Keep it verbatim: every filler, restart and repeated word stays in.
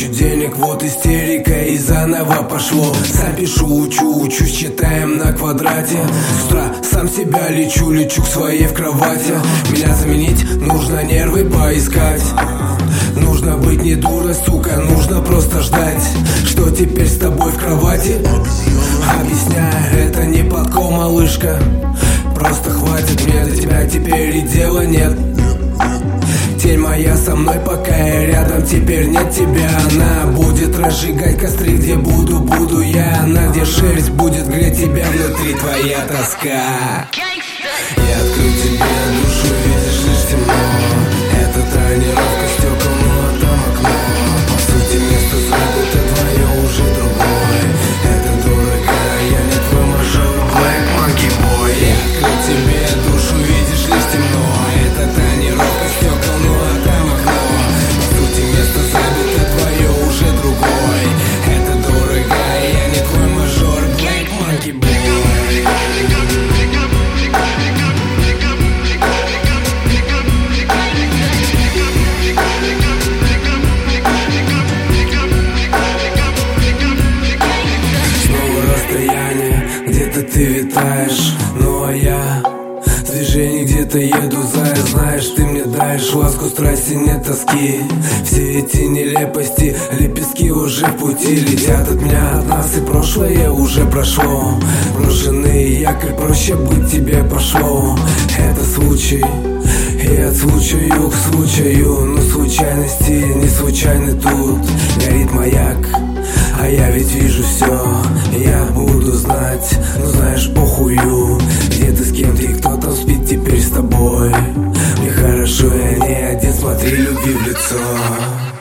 кучу денег, вот истерика и заново пошло. Сам пишу, учу, учусь, читаем на квадрате. С утра сам себя лечу, лечу к своей в кровати. Меня заменить, нужно нервы поискать. Нужно быть не дурой, сука, нужно просто ждать. Что теперь с тобой в кровати? Объясняю, это не подкол, малышка. Просто хватит мне до тебя, теперь и дела нет. Тень моя со мной, пока я рядом, теперь нет тебя. Она будет разжигать костры, где буду, буду я. Она, где шерсть будет греть тебя, внутри твоя тоска. Я открыл тебе душу, видишь лишь темно. Это тонировка стекол, но там окно. По сути место забыто, твое уже другое. Это дорогая, я не твой мажор, Black Monkey Boy. Я открыл тебе душу, видишь лишь темно. Это тонировка стекол, но там окно. По сути место забыто, твое уже другое. Это дорогая, я не твой мажор, Black Monkey Boy. Где-то ты витаешь, ну а я в движении где-то еду, зая. Знаешь, ты мне даешь ласку, страсти, нет тоски. Все эти нелепости, лепестки уже в пути летят от меня, от нас, и прошлое уже прошло. Брошенный якорь, проще быть тебе пошло. Это случай, и от случаю к случаю. Но случайности не случайны тут. Горит маяк, а я ведь вижу все. Я буду знать, но знаешь, похую. Где ты, с кем ты, и кто там спит теперь с тобой. Мне хорошо, я не один, смотри любви в лицо.